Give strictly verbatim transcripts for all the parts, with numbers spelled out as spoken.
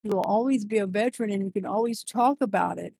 you will always be a veteran and you can always talk about it.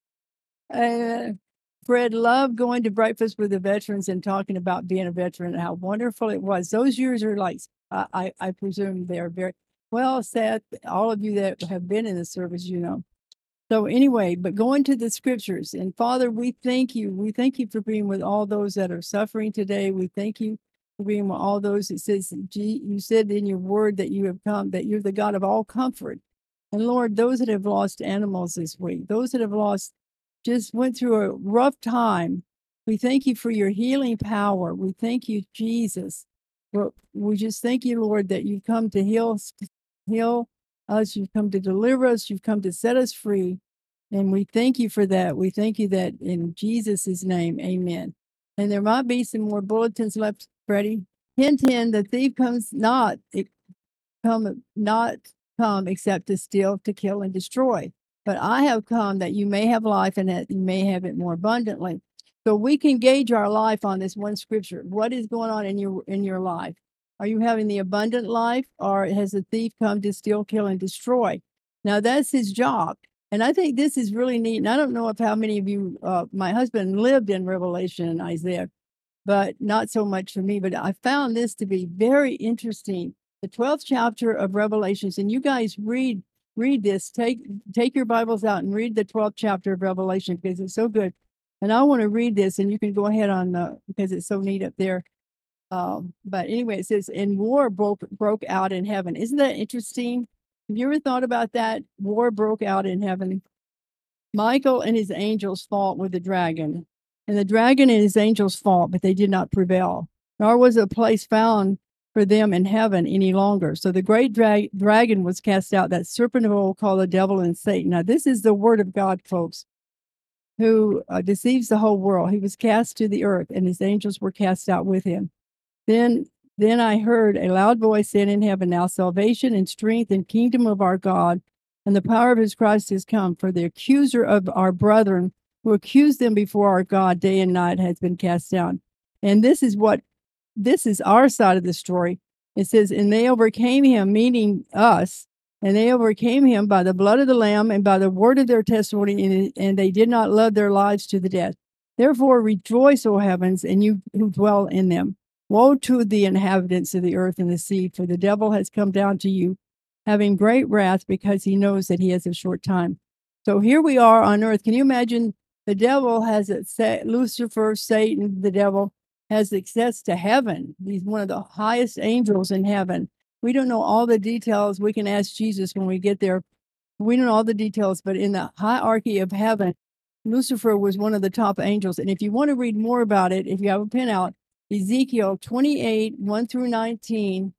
Uh, Fred loved going to breakfast with the veterans and talking about being a veteran and how wonderful it was. Those years are like, I, I, I presume they're very well, Seth, all of you that have been in the service, you know. So anyway, but going to the scriptures, and Father, we thank you. We thank you for being with all those that are suffering today. We thank you for being with all those. It says, gee, you said in your word that you have come, that you're the God of all comfort. And Lord, those that have lost animals this week, those that have lost, just went through a rough time, we thank you for your healing power. We thank you, Jesus. Well, we just thank you, Lord, that you've come to heal, heal us. You've come to deliver us. You've come to set us free. And we thank you for that. We thank you that in Jesus' name, amen. And there might be some more bulletins left, Freddie. Hint, hint, the thief comes not, it come not come except to steal, to kill, and destroy. But I have come that you may have life and that you may have it more abundantly. So we can gauge our life on this one scripture. What is going on in your in your life? Are you having the abundant life, or has the thief come to steal, kill, and destroy? Now that's his job. And I think this is really neat. And I don't know if how many of you, uh, my husband lived in Revelation and Isaiah, but not so much for me. But I found this to be very interesting. The twelfth chapter of Revelations, and you guys read read this. Take take your Bibles out and read the twelfth chapter of Revelation because it's so good. And I want to read this, and you can go ahead on the because it's so neat up there. Um, but anyway, it says, "And war broke broke out in heaven." Isn't that interesting? Have you ever thought about that? War broke out in heaven. Michael and his angels fought with the dragon, and the dragon and his angels fought, but they did not prevail. Nor was a place found for them in heaven any longer. So the great dra- dragon was cast out, that serpent of old called the devil and Satan. Now, this is the word of God, folks, who uh, deceives the whole world. He was cast to the earth, and his angels were cast out with him. Then then I heard a loud voice saying in heaven, "Now salvation and strength and kingdom of our God and the power of his Christ has come, for the accuser of our brethren who accused them before our God day and night has been cast down." And this is what, this is our side of the story. It says, "And they overcame him," meaning us, "and they overcame him by the blood of the Lamb and by the word of their testimony, and, and they did not love their lives to the death. Therefore rejoice, O heavens, and you who dwell in them. Woe to the inhabitants of the earth and the sea, for the devil has come down to you, having great wrath, because he knows that he has a short time." So here we are on earth. Can you imagine the devil has it set, Lucifer, Satan, the devil has access to heaven. He's one of the highest angels in heaven. We don't know all the details. We can ask Jesus when we get there. We don't know all the details, but in the hierarchy of heaven, Lucifer was one of the top angels. And if you want to read more about it, if you have a pen out, Ezekiel twenty-eight, one through nineteen,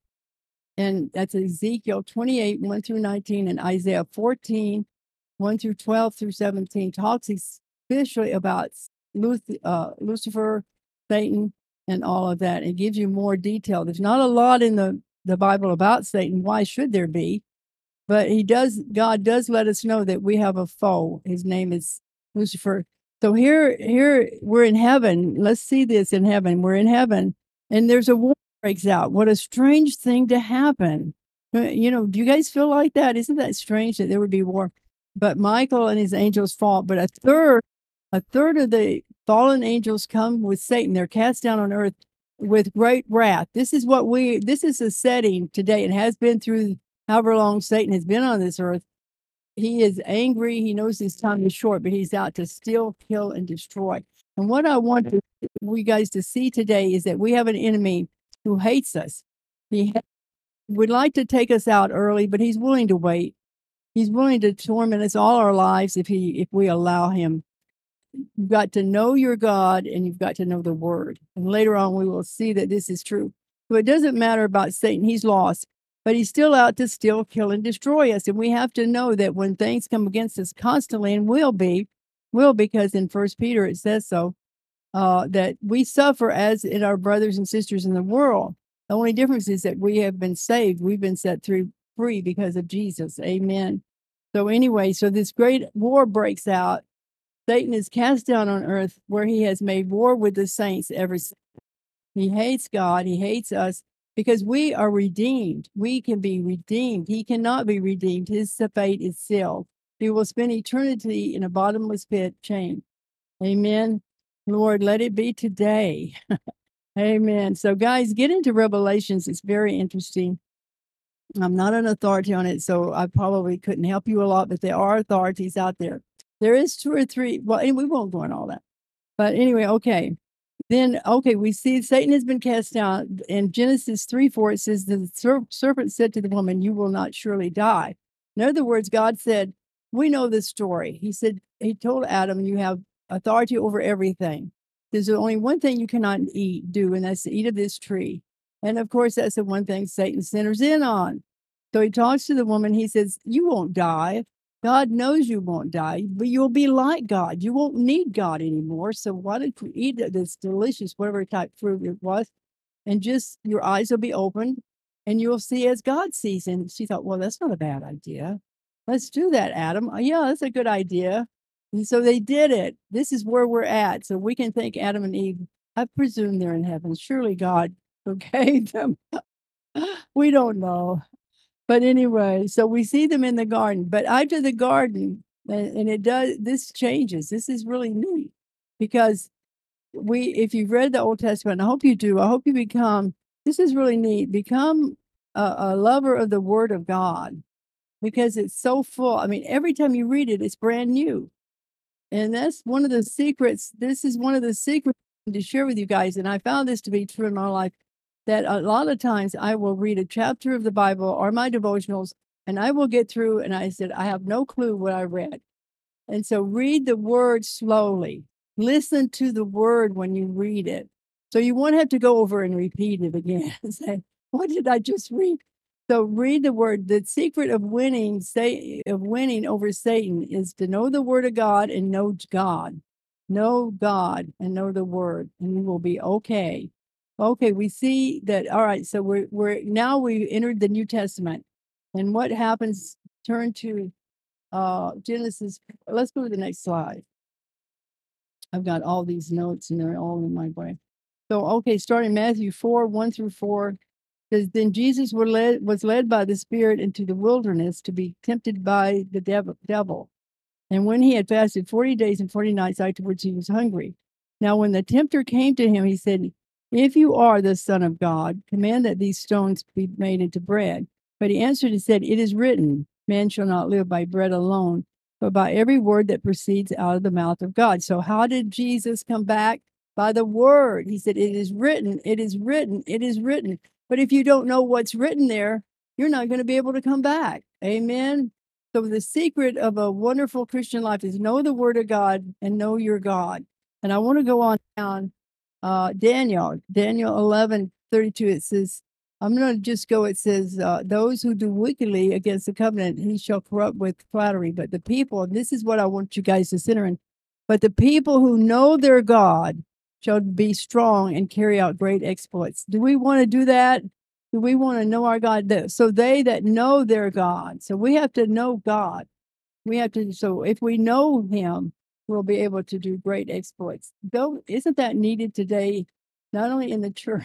and that's Ezekiel twenty-eight, one through nineteen, and Isaiah fourteen, one through twelve through seventeen, talks especially about Luth- uh, Lucifer, Satan, and all of that. It gives you more detail. There's not a lot in the, the Bible about Satan. Why should there be? But he does, God does let us know that we have a foe. His name is Lucifer. So here, here we're in heaven. Let's see this in heaven. We're in heaven, and there's a war breaks out. What a strange thing to happen. You know, do you guys feel like that? Isn't that strange that there would be war? But Michael and his angels fought. But a third, a third of the fallen angels come with Satan. They're cast down on earth with great wrath. This is what we. This is the setting today. It has been through however long Satan has been on this earth. He is angry. He knows his time is short, but he's out to steal, kill, and destroy. And what I want to, we guys to see today is that we have an enemy who hates us. He ha- would like to take us out early, but he's willing to wait. He's willing to torment us all our lives if he if we allow him. You've got to know your God, and you've got to know the word. And later on, we will see that this is true. So it doesn't matter about Satan. He's lost. But he's still out to steal, kill, and destroy us. And we have to know that when things come against us constantly, and will be, will because in First Peter it says so, uh, that we suffer as in our brothers and sisters in the world. The only difference is that we have been saved. We've been set through free because of Jesus. Amen. So anyway, so this great war breaks out. Satan is cast down on earth, where he has made war with the saints ever since. He hates God. He hates us. because we are redeemed. We can be redeemed. He cannot be redeemed. His fate is sealed. He will spend eternity in a bottomless pit chain. Amen. Lord, let it be today. Amen. So, guys, get into Revelations. It's very interesting. I'm not an authority on it, so I probably couldn't help you a lot, but there are authorities out there. There is two or three. Well, and we won't go on all that. But anyway, okay. Then, okay, we see Satan has been cast out. In Genesis three four, it says, the ser- serpent said to the woman, you will not surely die. In other words, God said, we know this story. He said, he told Adam, you have authority over everything. There's only one thing you cannot eat, do, and that's to eat of this tree. And of course, that's the one thing Satan centers in on. So he talks to the woman. He says, you won't die. God knows you won't die, but you'll be like God. You won't need God anymore. So why don't you eat this delicious, whatever type fruit it was, and just your eyes will be opened and you'll see as God sees. And she thought, well, that's not a bad idea. Let's do that, Adam. "Oh, yeah, that's a good idea." And so they did it. This is where we're at. So we can thank Adam and Eve. I presume they're in heaven. Surely God forgave them. We don't know. But anyway, so we see them in the garden. But after the garden, and, and it does, this changes. This is really neat because we, if you've read the Old Testament, I hope you do. I hope you become, this is really neat, become a, a lover of the Word of God because it's so full. I mean, every time you read it, it's brand new. And that's one of the secrets. This is one of the secrets to share with you guys. And I found this to be true in my life, that a lot of times I will read a chapter of the Bible or my devotionals, and I will get through and I said, I have no clue what I read. And so read the word slowly. Listen to the word when you read it. So you won't have to go over and repeat it again and say, what did I just read? So read the word. The secret of winning, say, of winning over Satan is to know the word of God and know God. Know God and know the word, and you will be okay. Okay, we see that. All right, so we're we're now we entered the New Testament, and what happens? Turn to uh Genesis. Let's go to the next slide. I've got all these notes, and they're all in my brain. So, okay, starting Matthew four one through four. Says, then Jesus were led, was led by the Spirit into the wilderness to be tempted by the dev- devil. And when he had fasted forty days and forty nights afterwards, he was hungry. Now, when the tempter came to him, he said, if you are the Son of God, command that these stones be made into bread. But he answered and said, it is written, man shall not live by bread alone, but by every word that proceeds out of the mouth of God. So how did Jesus come back? By the word. He said, it is written, it is written, it is written. But if you don't know what's written there, you're not going to be able to come back. Amen. So the secret of a wonderful Christian life is know the word of God and know your God. And I want to go on down uh, Daniel, Daniel eleven thirty-two. It says, I'm going to just go, it says, uh, those who do wickedly against the covenant, he shall corrupt with flattery. But the people, and this is what I want you guys to center in, but the people who know their God shall be strong and carry out great exploits. Do we want to do that? Do we want to know our God? So they that know their God. So we have to know God. We have to, so if we know him, we'll be able to do great exploits. Though, isn't that needed today? Not only in the church,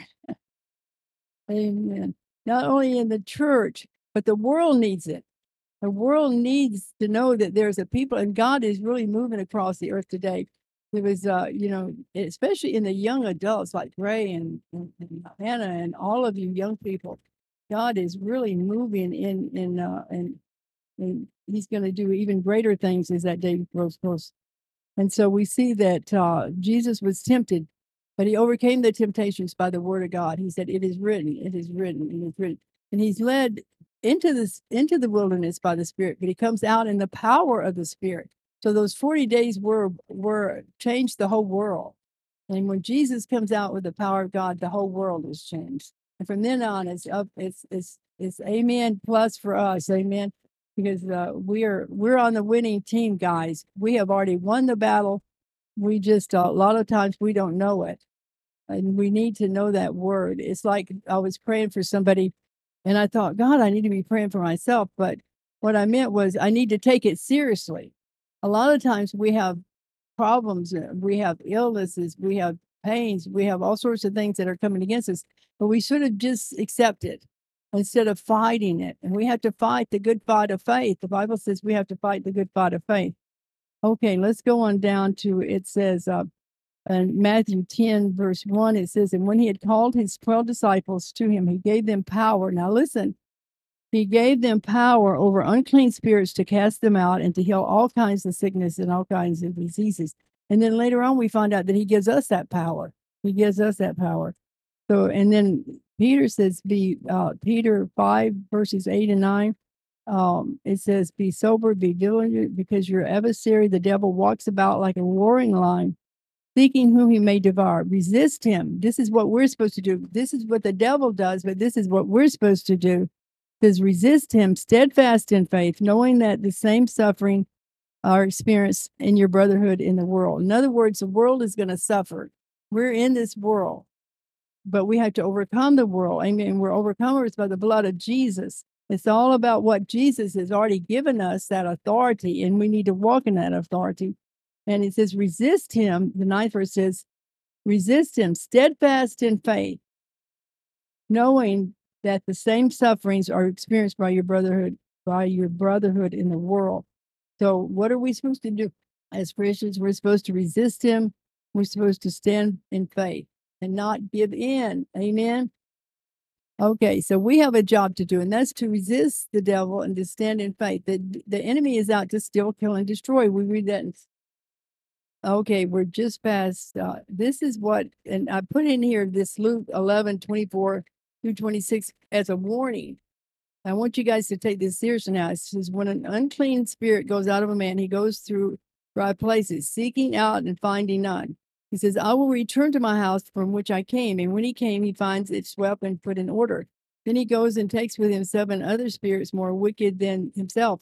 amen. Not only in the church, but the world needs it. The world needs to know that there's a people, and God is really moving across the earth today. There was, uh, you know, especially in the young adults like Ray and, and, and Hannah and all of you young people, God is really moving in, in, uh, and, and he's going to do even greater things as that day grows close. And so we see that uh, Jesus was tempted, but he overcame the temptations by the word of God. He said, it is written, it is written, it is written. And he's led into this, into the wilderness by the Spirit, but he comes out in the power of the Spirit. So those forty days were, were changed the whole world. And when Jesus comes out with the power of God, the whole world is changed. And from then on, it's up, it's, it's, it's amen plus for us. Amen. Because uh, we're, we're on the winning team, guys. We have already won the battle. We just, uh, a lot of times we don't know it. And we need to know that word. It's like I was praying for somebody and I thought, God, I need to be praying for myself. But what I meant was I need to take it seriously. A lot of times we have problems, we have illnesses, we have pains, we have all sorts of things that are coming against us. but we should have just accepted instead of fighting it. And we have to fight the good fight of faith. The Bible says we have to fight the good fight of faith. Okay, let's go on down to, it says, uh, in Matthew ten, verse one, it says, and when he had called his twelve disciples to him, he gave them power. Now listen, he gave them power over unclean spirits to cast them out and to heal all kinds of sickness and all kinds of diseases. And then later on, we find out that he gives us that power. He gives us that power. So, and then Peter says, be, uh, Peter five, verses eight and nine. Um, it says, be sober, be vigilant, because your adversary, the devil, walks about like a roaring lion, seeking whom he may devour. Resist him. This is what we're supposed to do. This is what the devil does, but this is what we're supposed to do. It says, resist him, steadfast in faith, knowing that the same suffering are experienced in your brotherhood in the world. In other words, the world is going to suffer. We're in this world, but we have to overcome the world. Amen. We're overcomers by the blood of Jesus. It's all about what Jesus has already given us, that authority, and we need to walk in that authority. And it says, resist him. The ninth verse says, resist him, steadfast in faith, knowing that the same sufferings are experienced by your brotherhood, by your brotherhood in the world. So what are we supposed to do as Christians? We're supposed to resist him. We're supposed to stand in faith and not give in. Amen. Okay, so we have a job to do, and that's to resist the devil and to stand in faith. The, the enemy is out to steal, kill, and destroy. We read that in Okay, we're just past, uh, this is what, and I put in here this Luke eleven, twenty-four through twenty-six as a warning. I want you guys to take this seriously now. It says, when an unclean spirit goes out of a man, he goes through dry places, seeking out and finding none. He says, I will return to my house from which I came. And when he came, he finds it swept and put in order. Then he goes and takes with him seven other spirits more wicked than himself.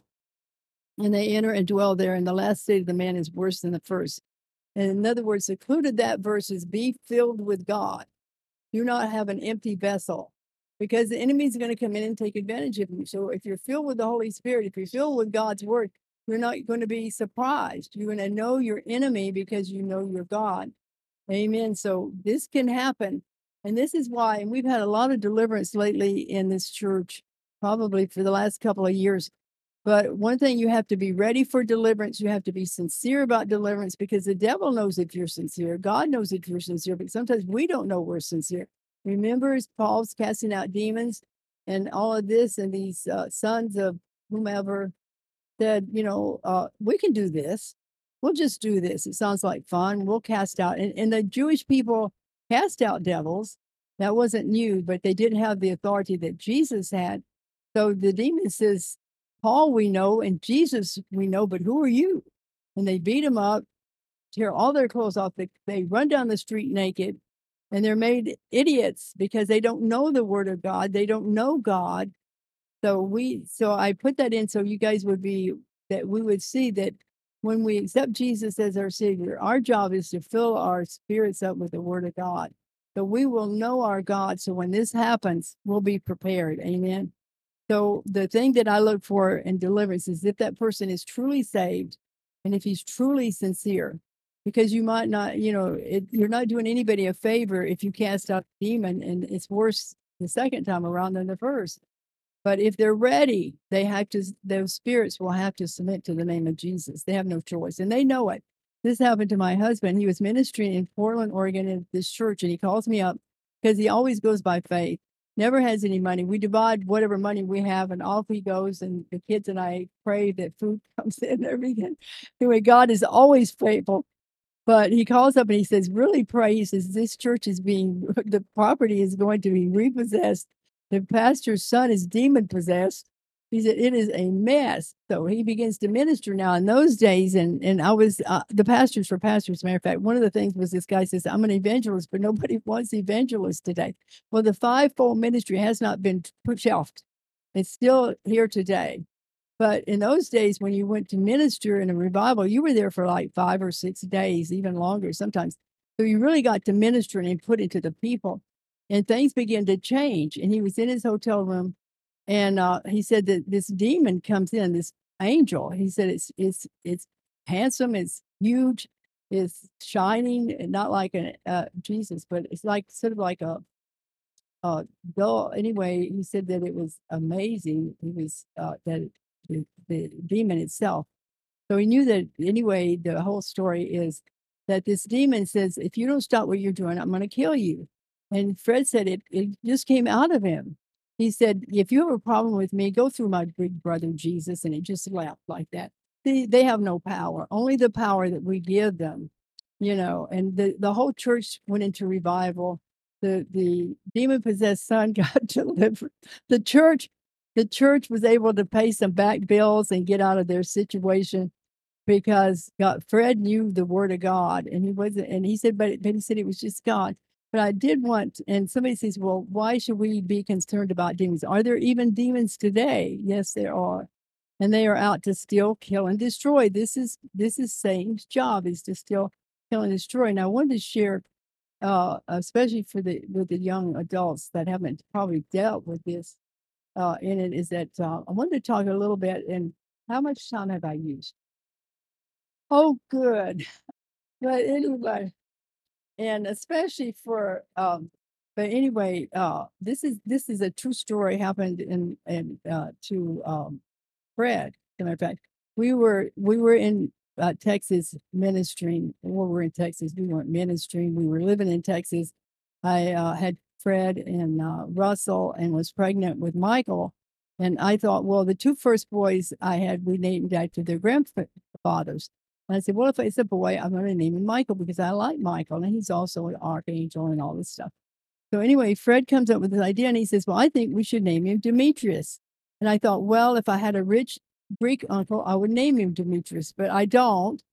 And they enter and dwell there. And the last state of the man is worse than the first. And in other words, included that verse is be filled with God. Do not have an empty vessel, because the enemy is going to come in and take advantage of you. So if you're filled with the Holy Spirit, if you're filled with God's word, you're not going to be surprised. You're going to know your enemy because you know your God. Amen. So this can happen. And this is why, and we've had a lot of deliverance lately in this church, probably for the last couple of years. But one thing, you have to be ready for deliverance. You have to be sincere about deliverance, because the devil knows if you're sincere. God knows if you're sincere, but sometimes we don't know we're sincere. Remember, Paul's casting out demons and all of this, and these uh, sons of whomever said, you know, uh, we can do this. We'll just do this. It sounds like fun. We'll cast out. And, and the Jewish people cast out devils. That wasn't new, but they didn't have the authority that Jesus had. So the demon says, Paul we know, and Jesus we know, but who are you? And they beat him up, tear all their clothes off. They, they run down the street naked, and they're made idiots because they don't know the word of God. They don't know God. So we, so I put that in so you guys would be, that we would see that when we accept Jesus as our Savior, our job is to fill our spirits up with the word of God. So we will know our God. So when this happens, we'll be prepared. Amen. So the thing that I look for in deliverance is if that person is truly saved and if he's truly sincere, because you might not, you know, it, you're not doing anybody a favor if you cast out a demon and it's worse the second time around than the first. But if they're ready, they have to, those spirits will have to submit to the name of Jesus. They have no choice, and they know it. This happened to my husband. He was ministering in Portland, Oregon at this church, and he calls me up because he always goes by faith, never has any money. We divide whatever money we have, and off he goes, and the kids and I pray that food comes in and everything. Anyway, God is always faithful. But he calls up and he says, really pray. He says, this church is being, the property is going to be repossessed. The pastor's son is demon possessed. He said, it is a mess. So he begins to minister now in those days. And, and I was, uh, the pastors for pastors, as a matter of fact, one of the things was this guy says, I'm an evangelist, but nobody wants evangelists today. Well, the fivefold ministry has not been shelved. It's still here today. But in those days, when you went to minister in a revival, you were there for like five or six days, even longer sometimes. So you really got to minister and put into the people. And things began to change. And he was in his hotel room. And uh, he said that this demon comes in, this angel. He said it's it's it's handsome, it's huge, it's shining, and not like a uh, Jesus, but it's like sort of like a uh, though, anyway, he said that it was amazing. He was, uh, that the, the demon itself. So he knew that anyway, the whole story is that this demon says, if you don't stop what you're doing, I'm going to kill you. And Fred said it, it just came out of him. He said, if you have a problem with me, go through my big brother Jesus. And it just laughed like that. They, they have no power, only the power that we give them, you know. And the, the whole church went into revival. The, the demon possessed son got delivered. The church, the church was able to pay some back bills and get out of their situation because God, Fred knew the word of God, and he wasn't, and he said, but, but he said it was just God. But I did want, and somebody says, well, why should we be concerned about demons? Are there even demons today? Yes, there are. And they are out to steal, kill, and destroy. This is this is Satan's job, is to steal, kill, and destroy. And I wanted to share, uh, especially for the with the young adults that haven't probably dealt with this uh, in it, is that uh, I wanted to talk a little bit. And how much time have I used? Oh, good. But anyway, and especially for, um, but anyway, uh, this is this is a true story happened in in uh, to um, Fred. As a matter of fact, we were we were in uh, Texas ministering. Well, we were in Texas. We weren't ministering. We were living in Texas. I uh, had Fred and uh, Russell, and was pregnant with Michael. And I thought, well, the two first boys I had, we named after their grandfathers. And I said, well, if it's a boy, I'm going to name him Michael because I like Michael, and he's also an archangel and all this stuff. So anyway, Fred comes up with this idea, and he says, well, I think we should name him Demetrius. And I thought, well, if I had a rich Greek uncle, I would name him Demetrius, but I don't.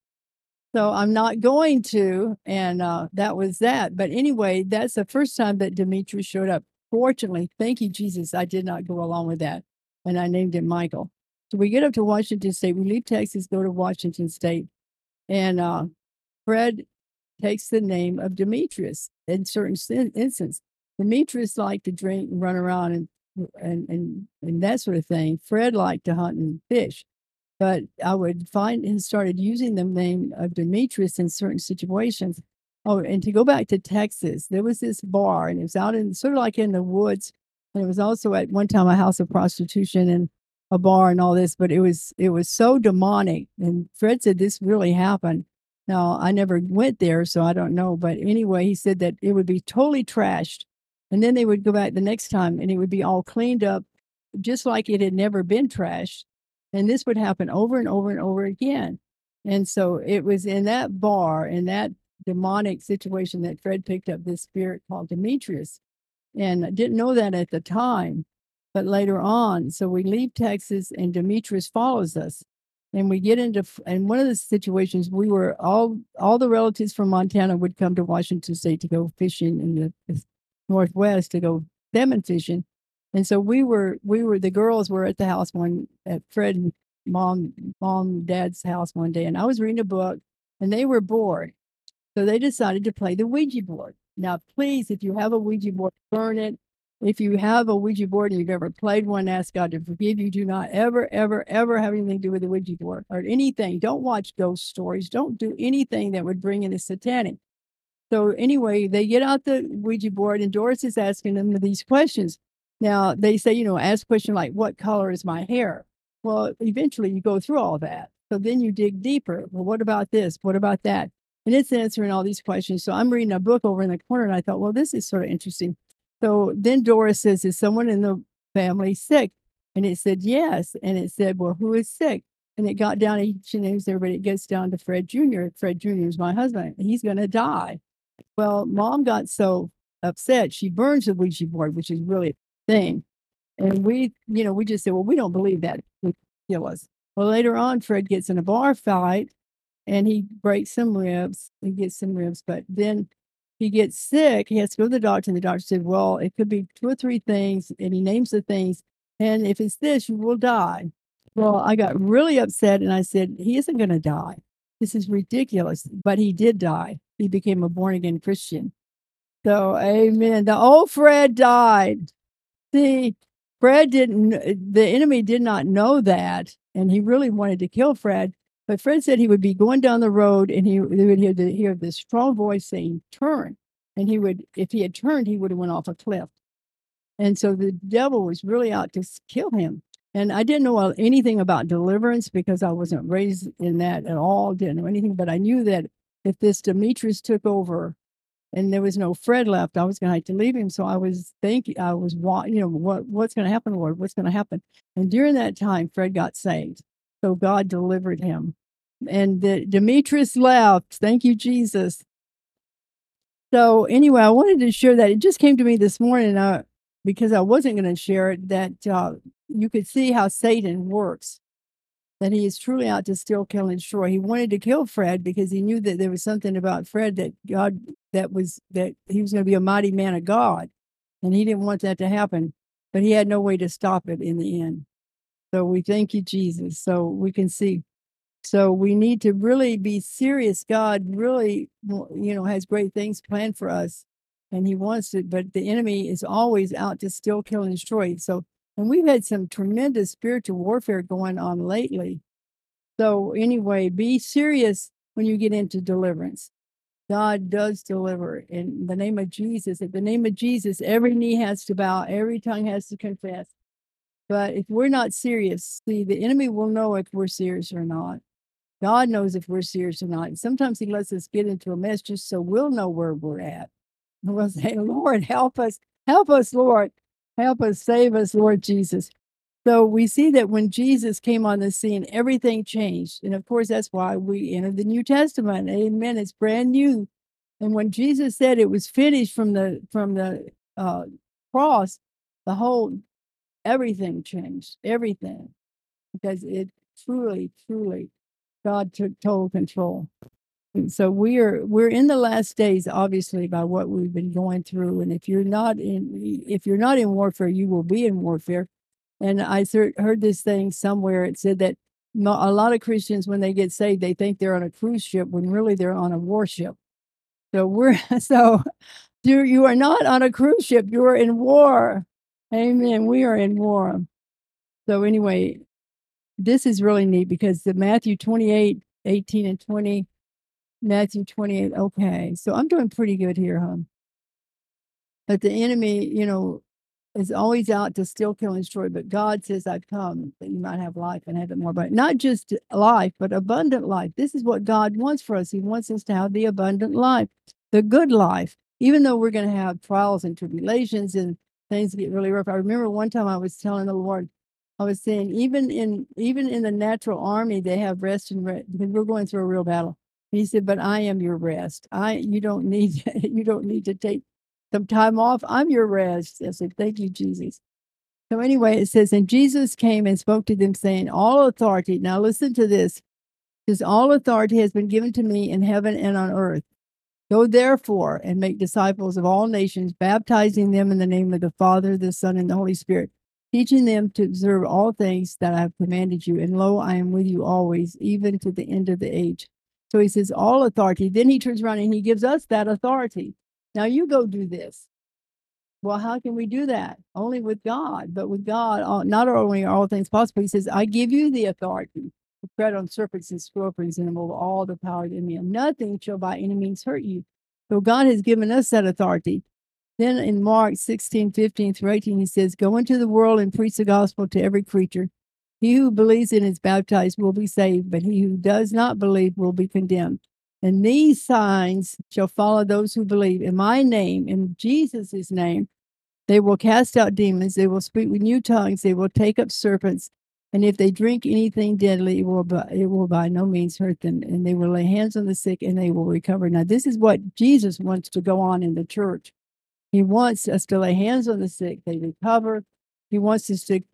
So I'm not going to. And uh, that was that. But anyway, that's the first time that Demetrius showed up. Fortunately, thank you, Jesus, I did not go along with that. And I named him Michael. So we get up to Washington State. We leave Texas, go to Washington State. And uh, Fred takes the name of Demetrius in certain instances. Demetrius liked to drink and run around and, and, and, and that sort of thing. Fred liked to hunt and fish. But I would find and started using the name of Demetrius in certain situations. Oh, and to go back to Texas, there was this bar, and it was out in sort of like in the woods. And it was also at one time a house of prostitution and a bar and all this, but it was it was so demonic. And Fred said this really happened. Now, I never went there, so I don't know. But anyway, he said that it would be totally trashed. And then they would go back the next time, and it would be all cleaned up, just like it had never been trashed. And this would happen over and over and over again. And so it was in that bar, in that demonic situation, that Fred picked up this spirit called Demetrius. And I didn't know that at the time, but later on. So we leave Texas, and Demetrius follows us. And we get into, and one of the situations, we were all, all the relatives from Montana would come to Washington State to go fishing in the Northwest, to go salmon fishing. And so we were, we were, the girls were at the house one, at Fred and mom, mom, dad's house one day. And I was reading a book, and they were bored. So they decided to play the Ouija board. Now, please, if you have a Ouija board, burn it. If you have a Ouija board and you've ever played one, ask God to forgive you. Do not ever, ever, ever have anything to do with the Ouija board or anything. Don't watch ghost stories. Don't do anything that would bring in the satanic. So anyway, they get out the Ouija board, and Doris is asking them these questions. Now, they say, you know, ask a question like, what color is my hair? Well, eventually you go through all that. So then you dig deeper. Well, what about this? What about that? And it's answering all these questions. So I'm reading a book over in the corner, and I thought, well, this is sort of interesting. So then Doris says, is someone in the family sick? And it said, yes. And it said, well, who is sick? And it got down, each and everybody, it gets down to Fred Junior Fred Junior is my husband. He's going to die. Well, mom got so upset, she burns the Ouija board, which is really a thing. And we, you know, we just said, well, we don't believe that. It kill us. Well, later on, Fred gets in a bar fight, and he breaks some ribs. He gets some ribs, but then he gets sick. He has to go to the doctor, and the doctor said, well, it could be two or three things. And he names the things. And if it's this, you will die. Well, I got really upset, and I said, he isn't going to die. This is ridiculous. But he did die. He became a born-again Christian. So, amen. The old Fred died. See, Fred didn't, the enemy did not know that, and he really wanted to kill Fred. But Fred said he would be going down the road, and he, he would hear, the, hear this strong voice saying, turn. And he would, if he had turned, he would have went off a cliff. And so the devil was really out to s- kill him. And I didn't know anything about deliverance because I wasn't raised in that at all, didn't know anything, but I knew that if this Demetrius took over and there was no Fred left, I was going to have to leave him. So I was thinking, I was, wa- you know, what what's going to happen, Lord? What's going to happen? And during that time, Fred got saved. So God delivered him. And the, Demetrius left. Thank you, Jesus. So anyway, I wanted to share that. It just came to me this morning uh, because I wasn't going to share it, that uh, you could see how Satan works, that he is truly out to steal, kill, and destroy. He wanted to kill Fred because he knew that there was something about Fred that God, that was, that he was going to be a mighty man of God. And he didn't want that to happen, but he had no way to stop it in the end. So we thank you, Jesus. So we can see. So we need to really be serious. God really, you know, has great things planned for us and he wants it, but the enemy is always out to steal, kill, and destroy. So, and we've had some tremendous spiritual warfare going on lately. So anyway, be serious when you get into deliverance. God does deliver in the name of Jesus. At the name of Jesus, every knee has to bow, every tongue has to confess. But if we're not serious, see, the enemy will know if we're serious or not. God knows if we're serious or not. And sometimes he lets us get into a mess just so we'll know where we're at. And we'll say, Lord, help us. Help us, Lord. Help us. Save us, Lord Jesus. So we see that when Jesus came on the scene, everything changed. And of course, that's why we entered the New Testament. Amen. It's brand new. And when Jesus said it was finished from the from the uh, cross, the whole everything changed. Everything. Because it truly, truly, God took total control. And so we are we're in the last days, obviously, by what we've been going through. And if you're not in if you're not in warfare, you will be in warfare. And I heard this thing somewhere. It said that a lot of Christians, when they get saved, they think they're on a cruise ship when really they're on a warship. So we're so you you are not on a cruise ship. You are in war. Amen. We are in war. So anyway, this is really neat because the Matthew twenty-eight, eighteen and twenty, Matthew twenty-eight. Okay. So I'm doing pretty good here, huh? But the enemy, you know, is always out to steal, kill, and destroy. But God says, I've come that you might have life and have it more abundant. Not just life, but abundant life. This is what God wants for us. He wants us to have the abundant life, the good life, even though we're going to have trials and tribulations and things get really rough. I remember one time I was telling the Lord, I was saying, even in even in the natural army, they have rest and rest because we're going through a real battle. And he said, but I am your rest. I you don't need you don't need to take some time off. I'm your rest. I said, thank you, Jesus. So anyway, it says, and Jesus came and spoke to them, saying, all authority. Now listen to this. Because all authority has been given to me in heaven and on earth. Go therefore and make disciples of all nations, baptizing them in the name of the Father, the Son, and the Holy Spirit, teaching them to observe all things that I have commanded you. And lo, I am with you always, even to the end of the age. So he says, all authority. Then he turns around and he gives us that authority. Now you go do this. Well, how can we do that? Only with God. But with God, all, not only are all things possible, he says, I give you the authority to tread on serpents and scorpions and over all the power of the enemy. And nothing shall by any means hurt you. So God has given us that authority. Then in Mark sixteen, fifteen through eighteen, he says, go into the world and preach the gospel to every creature. He who believes and is baptized will be saved, but he who does not believe will be condemned. And these signs shall follow those who believe in my name, in Jesus' name. They will cast out demons. They will speak with new tongues. They will take up serpents. And if they drink anything deadly, it will, by, it will by no means hurt them. And they will lay hands on the sick and they will recover. Now, this is what Jesus wants to go on in the church. He wants us to lay hands on the sick. They recover. He wants us to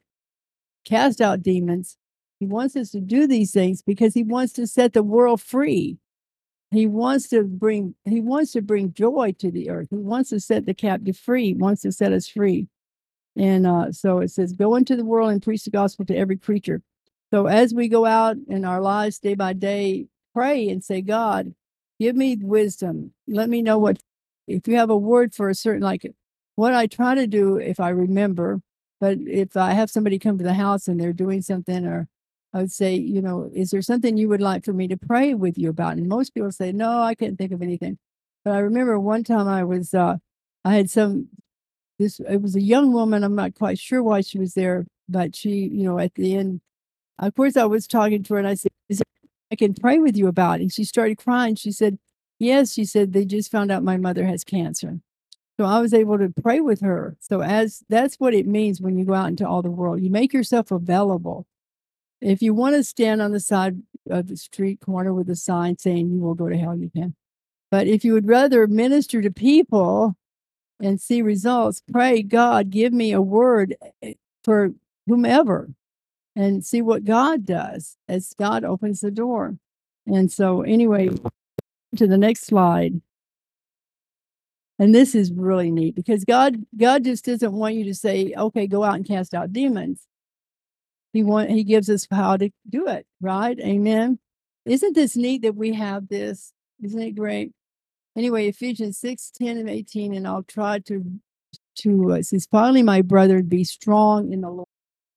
cast out demons. He wants us to do these things because he wants to set the world free. He wants to bring, he wants to bring joy to the earth. He wants to set the captive free. He wants to set us free. And uh, so it says, go into the world and preach the gospel to every creature. So as we go out in our lives day by day, pray and say, God, give me wisdom. Let me know what, if you have a word for a certain, like what I try to do if I remember, but if I have somebody come to the house and they're doing something, or I would say, you know, is there something you would like for me to pray with you about? And most people say, no, I can't think of anything. But I remember one time I was, uh, I had some, this, it was a young woman. I'm not quite sure why she was there, but she, you know, at the end, of course, I was talking to her and I said, "Is there anything I can pray with you about?" And she started crying. She said, "Yes," she said, "they just found out my mother has cancer." So I was able to pray with her. So as that's what it means when you go out into all the world, you make yourself available. If you want to stand on the side of the street corner with a sign saying you will go to hell, you can. But if you would rather minister to people and see results, pray, "God, give me a word for whomever," and see what God does as God opens the door. And so anyway, to the next slide. And this is really neat because God God just doesn't want you to say, "Okay, go out and cast out demons." He want he gives us how to do it, right? Amen. Isn't this neat that we have this? Isn't it great? Anyway, Ephesians six, ten, and eighteen, and I'll try to to uh, it says, "Finally, my brethren, be strong in the Lord."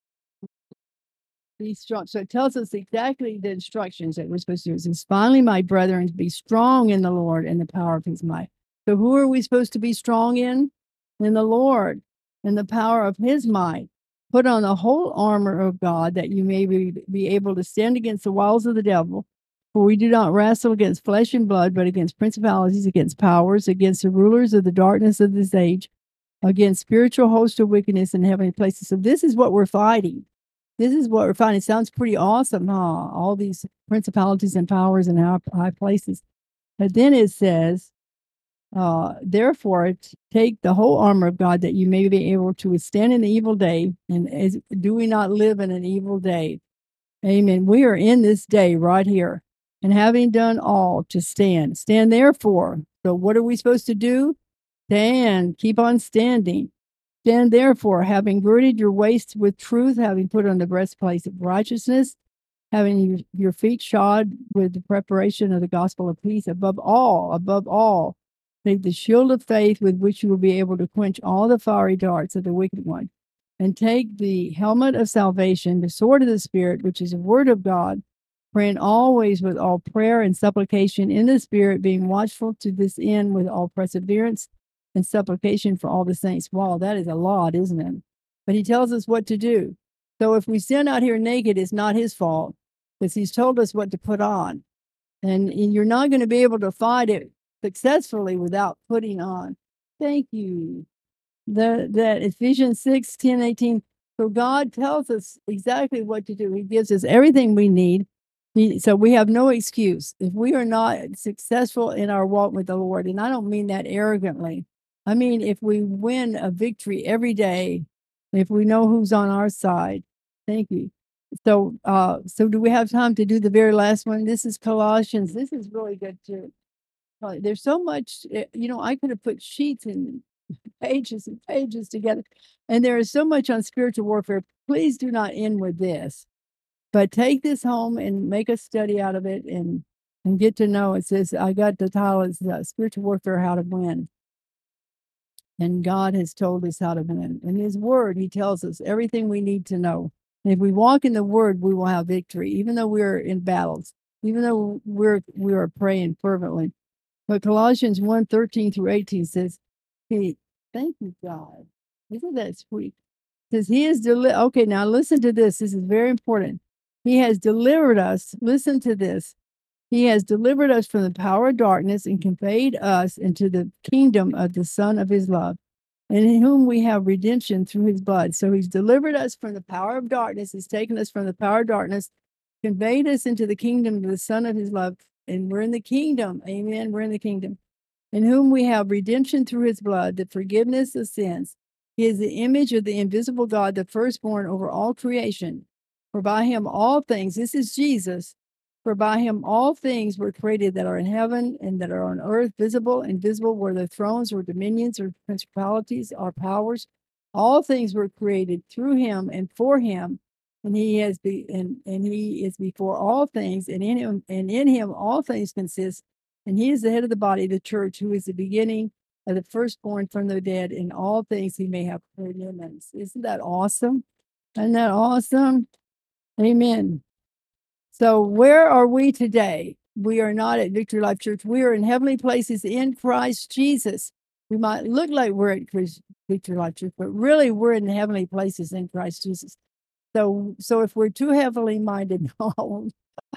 Be strong. So it tells us exactly the instructions that we're supposed to do. It says, "Finally, my brethren, be strong in the Lord and the power of his might." So who are we supposed to be strong in? In the Lord and the power of his might. "Put on the whole armor of God that you may be, be able to stand against the wiles of the devil. For we do not wrestle against flesh and blood, but against principalities, against powers, against the rulers of the darkness of this age, against spiritual hosts of wickedness in heavenly places." So this is what we're fighting. This is what we're finding. It sounds pretty awesome, huh? All these principalities and powers in high, high places. But then it says, uh, "Therefore, take the whole armor of God that you may be able to withstand in the evil day." And as, do we not live in an evil day? Amen. We are in this day right here. "And having done all to stand, stand therefore." So what are we supposed to do? Stand. Keep on standing. "Stand therefore, having girded your waist with truth, having put on the breastplate of righteousness, having your, your feet shod with the preparation of the gospel of peace. Above all, above all, take the shield of faith with which you will be able to quench all the fiery darts of the wicked one. And take the helmet of salvation, the sword of the Spirit, which is the word of God, praying always with all prayer and supplication in the Spirit, being watchful to this end with all perseverance and supplication for all the saints." Wow, that is a lot, isn't it? But he tells us what to do. So if we stand out here naked, it's not his fault because he's told us what to put on. And, and you're not going to be able to fight it successfully without putting on. Thank you. The, that Ephesians six, ten, eighteen. So God tells us exactly what to do. He gives us everything we need. He, so we have no excuse. If we are not successful in our walk with the Lord, and I don't mean that arrogantly, I mean, if we win a victory every day, if we know who's on our side. Thank you. So, uh, so do we have time to do the very last one? This is Colossians. This is really good too. There's so much, you know, I could have put sheets and pages and pages together, and there is so much on spiritual warfare. Please do not end with this, but take this home and make a study out of it and, and get to know. It says, I got the title is uh, Spiritual Warfare, How to Win. And God has told us how to win. In his word, he tells us everything we need to know. And if we walk in the word, we will have victory, even though we're in battles, even though we're we are praying fervently. But Colossians one, thirteen through eighteen says, hey, thank you, God. Isn't that sweet? It says he is deli- okay, now listen to this. This is very important. He has delivered us. Listen to this. He has delivered us from the power of darkness and conveyed us into the kingdom of the Son of his love, and in whom we have redemption through his blood. So he's delivered us from the power of darkness. He's taken us from the power of darkness, conveyed us into the kingdom of the Son of his love. And we're in the kingdom. Amen. We're in the kingdom. In whom we have redemption through his blood, the forgiveness of sins. He is the image of the invisible God, the firstborn over all creation. For by him all things, this is Jesus, for by him all things were created that are in heaven and that are on earth, visible and invisible, whether thrones or dominions or principalities or powers. All things were created through him and for him, and he has be and, and he is before all things, and in him and in him all things consist. And he is the head of the body, the church, who is the beginning of the firstborn from the dead. In all things he may have preeminence. Isn't that awesome? Isn't that awesome? Amen. So where are we today? We are not at Victory Life Church. We are in heavenly places in Christ Jesus. We might look like we're at Victory Life Church, but really we're in heavenly places in Christ Jesus. So, so if we're too heavily minded, no,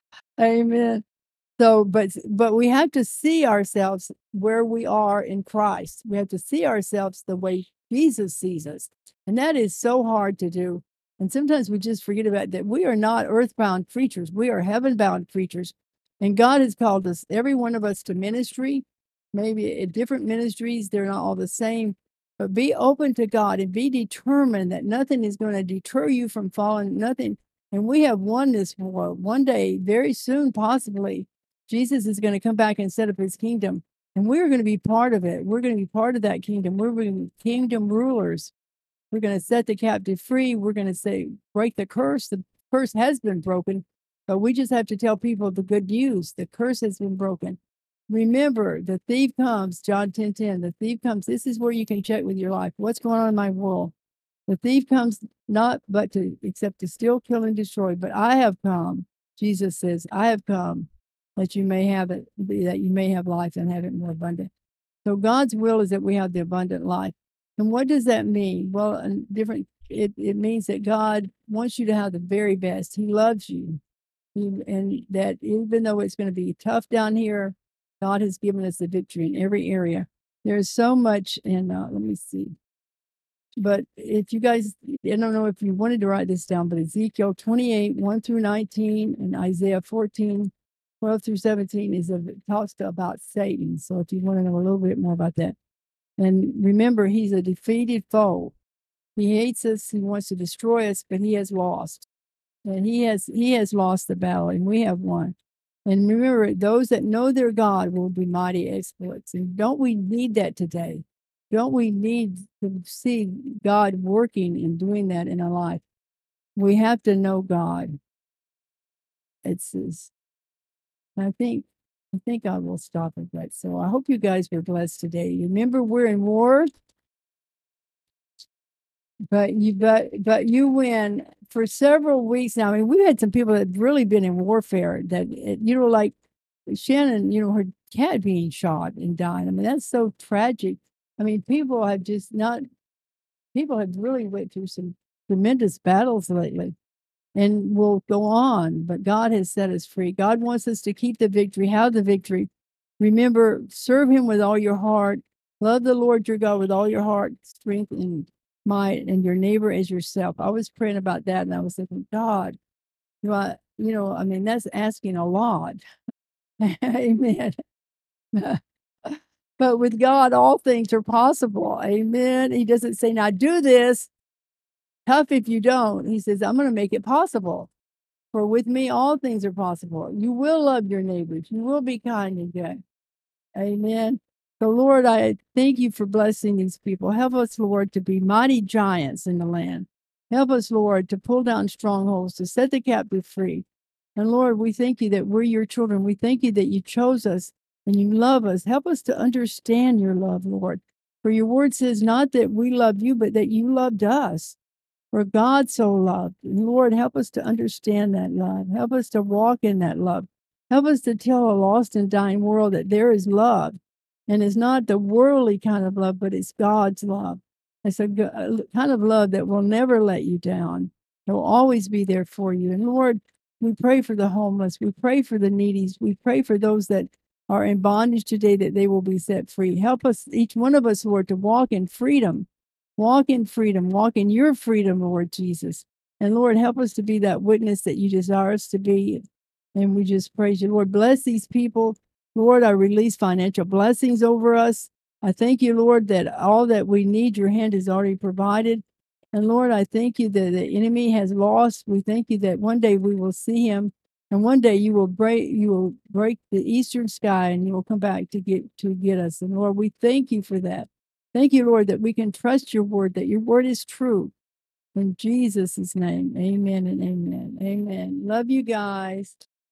amen. So, but but we have to see ourselves where we are in Christ. We have to see ourselves the way Jesus sees us, and that is so hard to do. And sometimes we just forget about that. We are not earthbound creatures; we are heaven-bound creatures, and God has called us, every one of us, to ministry. Maybe at different ministries, they're not all the same, but be open to God and be determined that nothing is going to deter you from following. Nothing, and we have won this war. One day, very soon, possibly, Jesus is going to come back and set up his kingdom, and we're going to be part of it. We're going to be part of that kingdom. We're going to be kingdom rulers. We're going to set the captive free. We're going to say, break the curse. The curse has been broken, but we just have to tell people the good news. The curse has been broken. Remember, the thief comes, John ten ten, the thief comes. This is where you can check with your life. What's going on in my world? The thief comes not but to, except to steal, kill, and destroy. But I have come, Jesus says, I have come that you may have it, that you may have life and have it more abundant. So God's will is that we have the abundant life. And what does that mean? Well, different. It, it means that God wants you to have the very best. He loves you. He, and that even though it's going to be tough down here, God has given us the victory in every area. There's so much, and uh, let me see. But if you guys, I don't know if you wanted to write this down, but Ezekiel twenty-eight, one through nineteen, and Isaiah fourteen, twelve through seventeen is a, talks about Satan. So if you want to know a little bit more about that. And remember, he's a defeated foe. He hates us, he wants to destroy us, but he has lost. And he has he has lost the battle, and we have won. And remember, those that know their God will be mighty exploits. And don't we need that today? Don't we need to see God working and doing that in our life? We have to know God. It's, it's I think I think I will stop at that. So I hope you guys were blessed today. Remember, we're in war, but you but but you win. For several weeks now. I mean, we've had some people that have really been in warfare. That you know, like Shannon, you know, her cat being shot and dying. I mean, that's so tragic. I mean, people have just not. People have really went through some tremendous battles lately, and will go on. But God has set us free. God wants us to keep the victory. Have the victory. Remember, serve Him with all your heart. Love the Lord your God with all your heart, strength, and might, and your neighbor as yourself. I was praying about that, and I was thinking, God, you know, I, you know, I mean, that's asking a lot. Amen. But with God, all things are possible. Amen. He doesn't say, now do this. Tough if you don't. He says, I'm going to make it possible. For with me, all things are possible. You will love your neighbors. You will be kind and good. Amen. So, Lord, I thank you for blessing these people. Help us, Lord, to be mighty giants in the land. Help us, Lord, to pull down strongholds, to set the captive free. And, Lord, we thank you that we're your children. We thank you that you chose us and you love us. Help us to understand your love, Lord. For your word says not that we love you, but that you loved us. For God so loved. And, Lord, help us to understand that love. Help us to walk in that love. Help us to tell a lost and dying world that there is love. And it's not the worldly kind of love, but it's God's love. It's a kind of love that will never let you down. It will always be there for you. And Lord, we pray for the homeless. We pray for the needy. We pray for those that are in bondage today, that they will be set free. Help us, each one of us, Lord, to walk in freedom. Walk in freedom. Walk in your freedom, Lord Jesus. And Lord, help us to be that witness that you desire us to be. And we just praise you. Lord, bless these people. Lord, I release financial blessings over us. I thank you, Lord, that all that we need, your hand has already provided. And Lord, I thank you that the enemy has lost. We thank you that one day we will see him, and one day you will break, you will break the eastern sky, and you will come back to get to get us. And Lord, we thank you for that. Thank you, Lord, that we can trust your word, that your word is true. In Jesus' name, amen and amen. Amen. Love you guys.